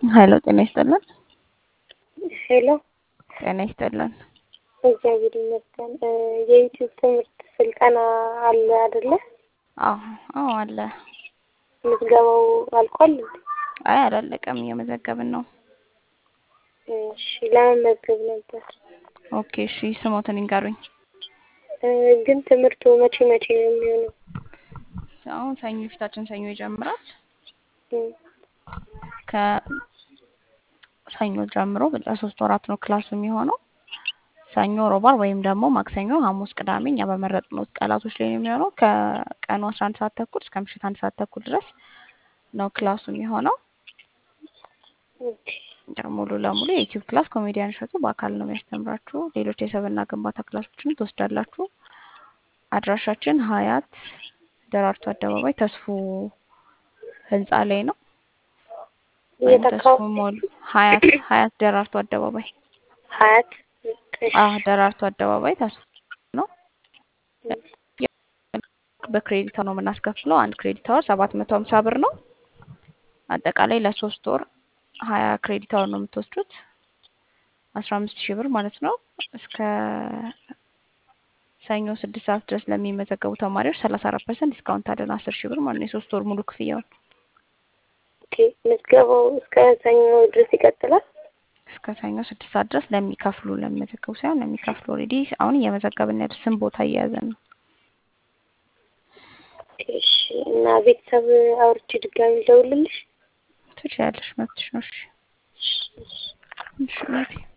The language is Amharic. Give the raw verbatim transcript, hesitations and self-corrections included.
ሀይሎ ጤና ይስጥልን። ሄሎ ጤና ይስጥልን። እግዚአብሔር ይመስገን። የዩቲዩብ ትምህርት ስልጠና አለ አይደለ? አዎ አዎ አለ። ምዝገባው አልቋል እንዴ? አይ አላለቀም፣ እየመዘገብን ነው። እሺ ለመመዝገብ ነበር። ኦኬ እሺ፣ ስሞትን ይንገሩኝ። ግን ትምህርቱ መቼ መቼ ነው የሚሆነው? አሁን ሰኞ ፊታችን ሰኞ ይጀምራል። እም፣ ከሰኞ ጀምሮ ለሶስት ወራት ነው ክላሱ የሚሆነው። ሰኞ፣ ሮብ፣ ዓርብ ወይም ደግሞ ማክሰኞ፣ ሐሙስ፣ ቅዳሜ እኛ በመረጥነው ቀናቶች ላይ ነው የሚሆነው። ከቀኑ አስራ አንድ ሰዓት ተኩል እስከ ምሽት አንድ ሰዓት ተኩል ድረስ ነው ክላሱ የሚሆነው። ኦኬ ሙሉ ለሙሉ የዩቲዩብ ክላስ ኮሜዲያን እሸቱ በአካል ነው የሚያስተምራችሁ። ሌሎች የሰብዕና ግንባታ ክላሶችን ትወስዳላችሁ። አድራሻችን ሀያት ደራርቱ አደባባይ ተስፉ ህንጻ ላይ ነው። ወይም ተስፉ የተካው ሞል ሀያት ሀያት ደራርቱ አደባባይ ሀያት አዎ ደራርቱ አደባባይ ተስፉ ነው። በክሬዲት ነው የምናስከፍለው። አንድ ክሬዲት አወር ሰባት መቶ ሀምሳ ብር ነው። አጠቃላይ ለሶስት ወር ሀያ ክሬዲት አወር ነው የምትወስዱት። አስራ አምስት ሺህ ብር ማለት ነው። እስከ ሰኞ ስድስት ሰዓት ድረስ ለሚመዘገቡ ተማሪዎች ሰላሳ አራት ፐርሰንት ዲስካውንት አለን። አስር ሺህ ብር ማለት ነው የሶስት ወር ሙሉ ክፍያውን። ኦኬ ምዝገባው እስከ ሰኞ ድረስ ይቀጥላል? እስከ ሰኞ ስድስት ሰዓት ድረስ ለሚከፍሉ ለሚመዘገቡ ሳይሆን ለሚከፍሉ። ኦልሬዲ አሁን እየመዘገብን ያለ ስም ቦታ እየያዘን ነው። እሺ እና ቤተሰብ አውርቼ ድጋሚ ልደውልልሽ? ትችያለሽ፣ መብትሽ ነው። እሺ እሺ